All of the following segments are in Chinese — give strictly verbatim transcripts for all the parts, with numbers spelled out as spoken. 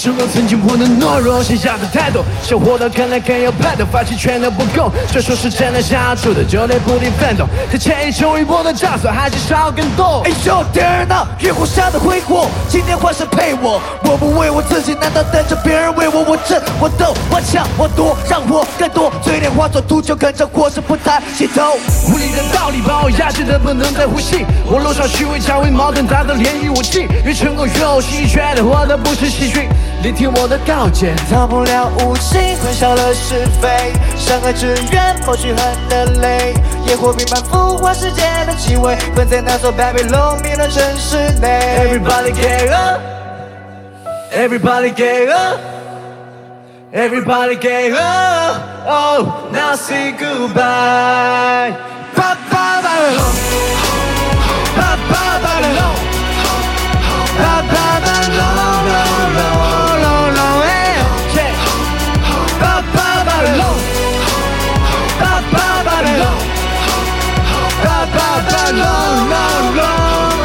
时光曾经我的懦弱，剩下的太多，生活的看来更有盼头，发现全都不够。这说是真的想出的，就得不停奋斗。在前一周一波的炸锁，还是少更多。 哎呦天哪，月光下的挥霍，今天换谁陪我？我不为我自己，难道等着别人为我？我争，我斗，我抢，我夺，让我更多。嘴脸化作秃鹫，跟着活着不抬起头。 无力的道理把我压制的不能再呼吸。我路上虚伪，假伪矛盾，打得连于武器。越成功越有戏，觉得活的不是喜剧。聆听我的告诫， 逃不了无情，混淆了是非。伤害只愿抹去恨的泪，野火弥漫腐化世界的气味，困在那座 Babylon 迷乱城市内。 Everybody get up, everybody get up, everybody get up. Oh, now say goodbye. Ba ba ba lo, ba ba ba lo, ba ba ba lo lo lo lo lo. Hey, ba ba ba lo, ba ba ba lo, ba ba ba lo lo lo.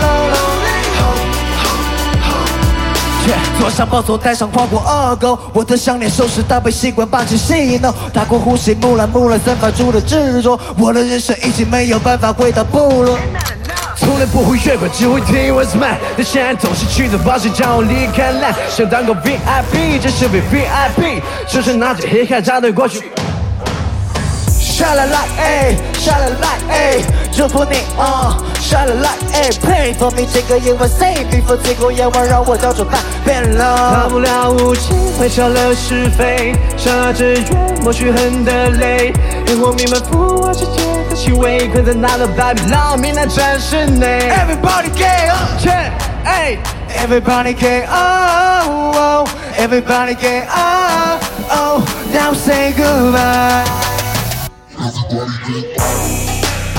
坐上宝座，带上跨过恶沟，我的项链收拾搭配习惯霸气戏弄，打过呼吸，木兰木兰散发出的执着，我的人生已经没有办法回到部落。 从来不会越轨，只会听我 smile。但现在总是去的方式将我离开烂，想当个 V I P， 这是 V V I P， 手上拿着黑卡扎对过去。 Shine a light, ayy, shine a light, ayy， 祝福你，啊、uh, ，shine a light, ayy， pray for me， 这个夜晚 save before 最后夜晚让我到处叛变了。 逃不了无情，混淆了是非，伤着愿抹去恨的泪，烟火弥漫腐化世界的气味，困在那座巴比伦迷乱城市内。 Everybody get up, check, ayy, everybody get up, oh, everybody get up, oh, now say goodbye. Everybody get up.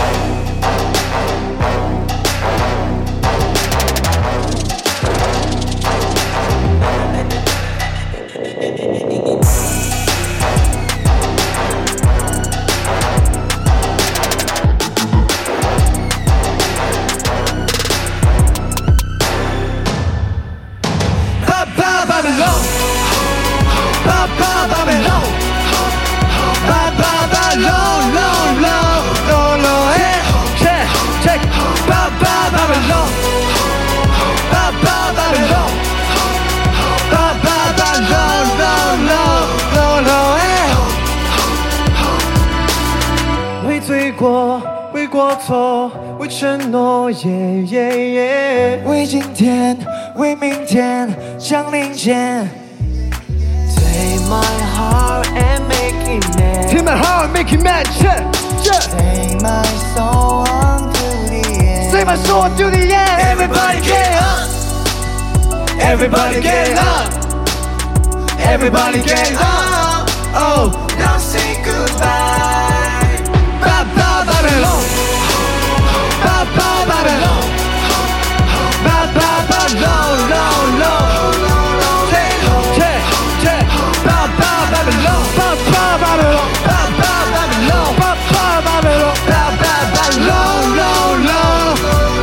Ba ba Babylon, ba ba Babylon, ba ba Babylon, lo lo lo lo. Hey, check, check. Ba ba Babylon, ba ba Babylon, ba ba Babylon, lo lo lo lo. Hey. 为罪过，为过错，为承诺，耶耶耶。 为今天，为明天，降临前。Take my heart and make it mad. Take my heart, make it mad. Check, check. Take my soul on to the end. Take my soul to the end. Everybody get up. Everybody get up. Everybody get up. Oh, now say goodbye. ba ba Babylon, ba ba Babylon, ba ba Babylon, lo lo. Check, check, check. Ba ba Babylon, ba ba Babylon, ba ba Babylon, ba ba Babylon, ba ba Babylon, lo lo.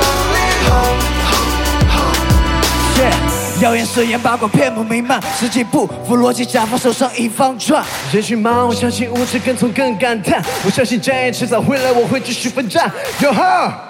Yeah. 谣言誓言八卦遍布弥漫，实际不符逻辑，甲方手上一方转。 人群忙，我相信无知更从更感叹，我相信正义迟早会来，我会继续奋战。Yo ho！